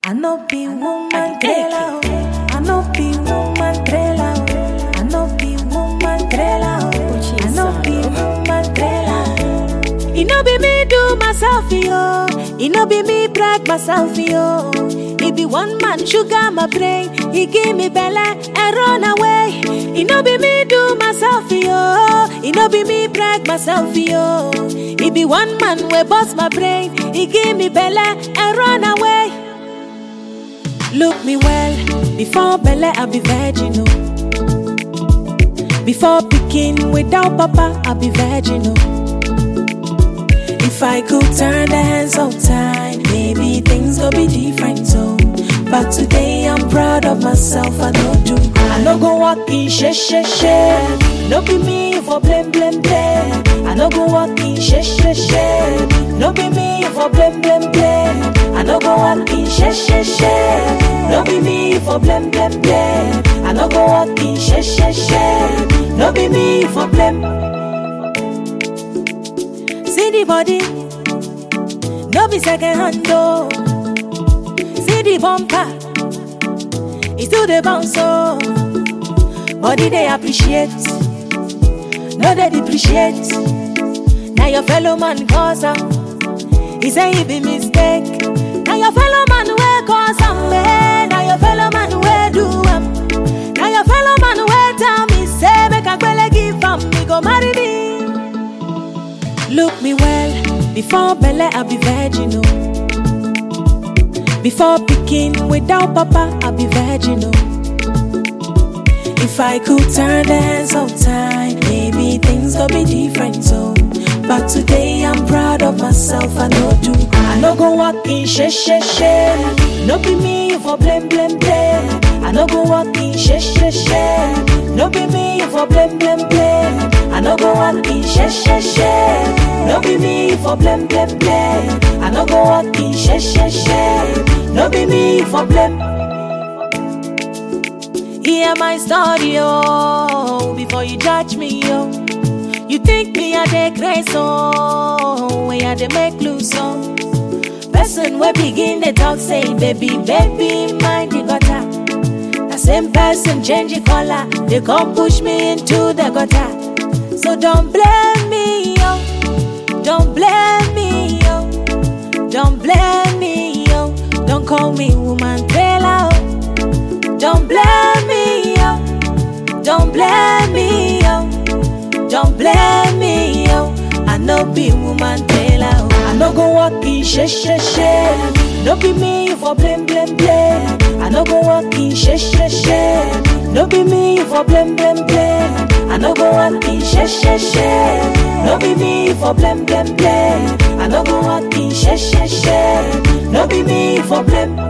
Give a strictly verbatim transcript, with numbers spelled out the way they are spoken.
I no be woman trailer, I no be woman trailer, I no be woman trailer, I no be woman trailer. It no be me do myself yo, it no be me brag myself yo. It be one man sugar my brain, he give me belly and run away. It no be me do myself yo, it no be me brag myself yo. It be one man we bust my brain, he give me belly and run away. Look me well, before Bella I be virginal. Before picking without papa I be virginal. If I could turn the hands of time, maybe things go be different so. But today I'm proud of myself, I don't do I no go walk in she she she. No be me for blame blame blame. I no go walk in she she she. No be me for blame blame blame. I no go walk in she she she. No be me for blame blame blame. I no go walk in she she she. No be me for blame. See the body, no be second hand though. See the bumper, it's still the bounce so. Body they appreciate, no they depreciate. Now your fellow man cause am, he say he be mistake. Now your fellow man will cause am, man. Now your fellow man will do am. Now your fellow man will tell me say make a girl give am, me go marry me. Look me well, before Bella I be virginal. Before picking without papa I be virginal. If I could turn the hands of time, maybe things go be different so. But today I'm proud of myself, I no do I no go walk in she she she. No be me for blame blame blame. I no go walk in she she she. No be me for blame blame blame. I no go walk in she she she. No be me for blame blame blame. I no go walk in she she she. No be me for blame. Hear my story, oh, before you judge me, oh. You think me a dey crazy, oh, when I dey make loose, oh. Person we begin the talk say, baby, baby, mind the gutter. The same person change the color, they come push me into the gutter. So don't blame me, oh, don't blame me, oh, don't blame me, oh, don't call me woman trailer, oh. Don't blame me, oh, don't blame me, oh, don't blame me, oh. I no be woman trailer, oh. I no go walk in she she she. No be me for blame blame blame. I no go walk in she she she. No be me for blame blame blame. I no go walk in she she she. No be me for blame blame blame. I no go walk in she she she. No be me for blame.